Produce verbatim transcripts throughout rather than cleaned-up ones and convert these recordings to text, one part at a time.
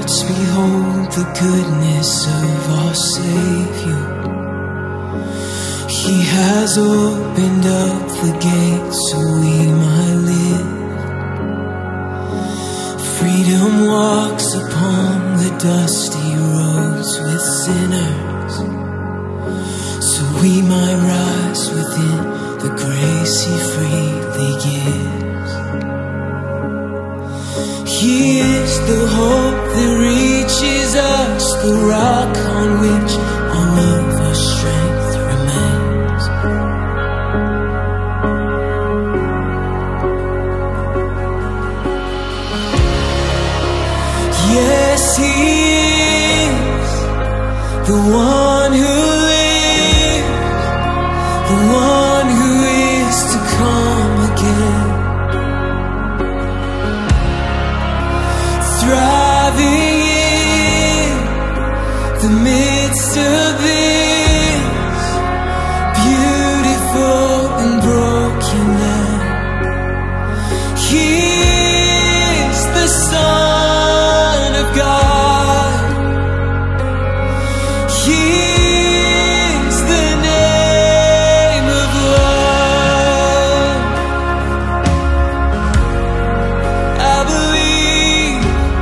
hearts behold the goodness of our Savior. He has opened up the gates so we might live. Freedom walks upon the dusty roads with sinners, so we might rise within the grace He freely gives. He is the hope that reaches us, the rock on which all of our strength remains. Yes, He is the one who lives, the one who is to come again. Thriving in the midst of this beautiful and broken land. He is the Son of God. He is the name of love. I believe.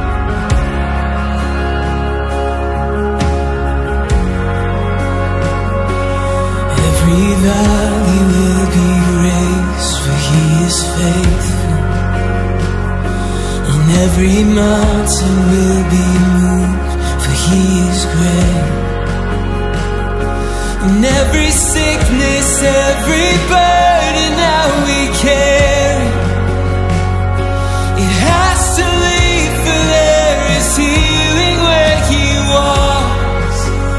Every valley will be raised, for He is faithful, and every mountain will be moved, for He is great. And every sickness, every burden that we carry, it has to leave, for there is healing where He walks.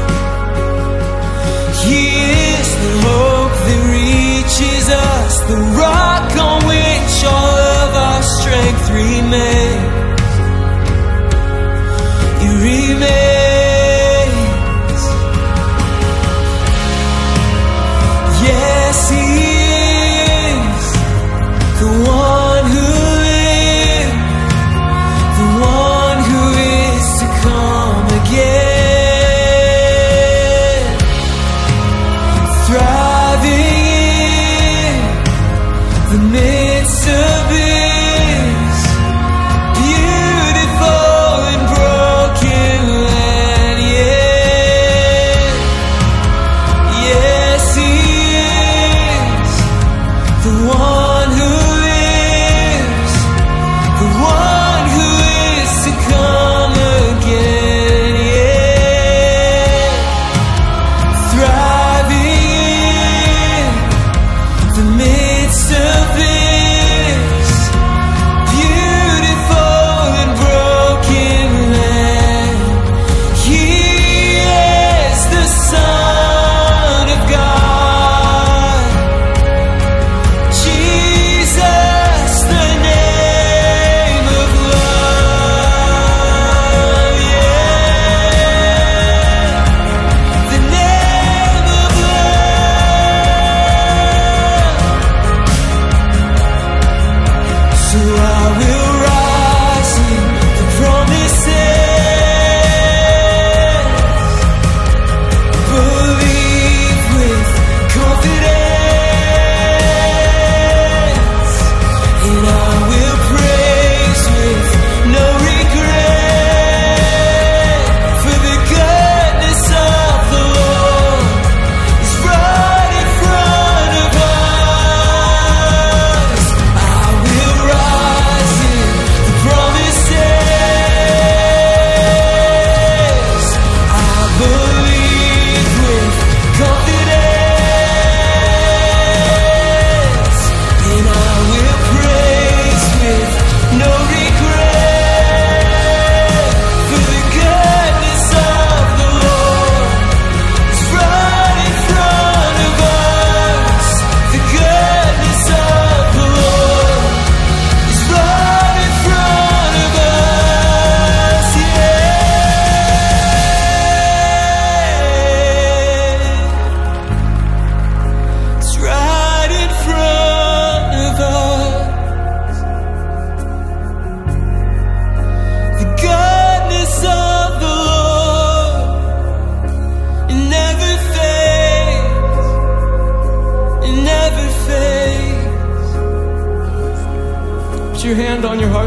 He is the hope that reaches us, the rock on which all of our strength remains. It remains. Yes, He is.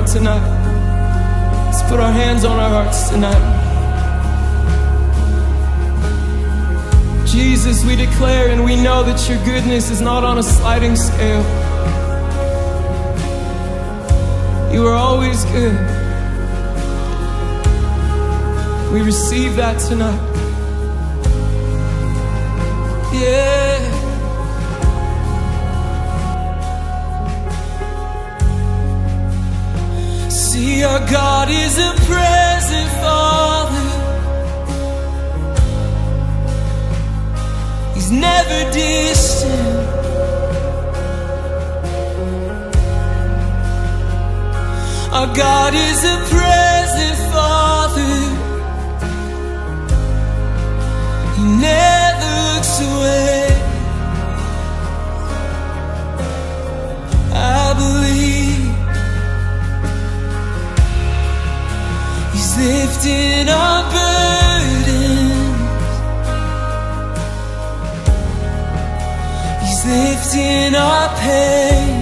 tonight. Let's put our hands on our hearts tonight. Jesus, we declare and we know that your goodness is not on a sliding scale. You are always good. We receive that tonight. Yeah. See, our God is a present Father. He's never distant. Our God is a present Father. He never looks away. I believe He's lifting our burdens. He's lifting our pain.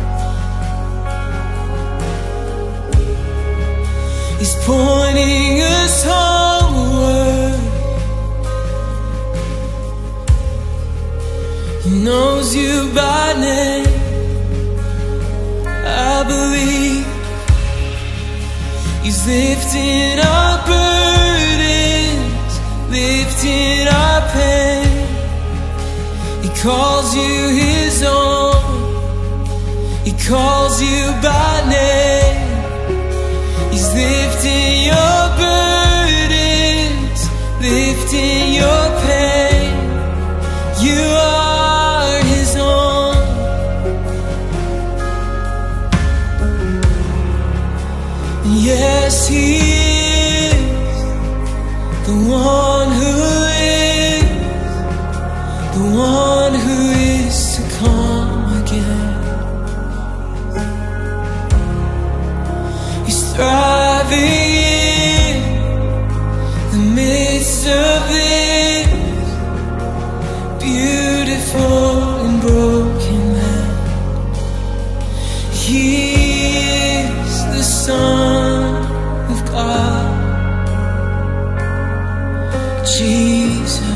He's pointing us homeward. He knows you by name. I believe He's lifting our burdens, lifting our pain. He calls you His own. He calls you by name. He's lifting your burdens, lifting your pain. You are His own. Yes, He is the one who is, the one who is to come again. Thriving in the midst of this beautiful and broken land. He is the Son of God, Jesus.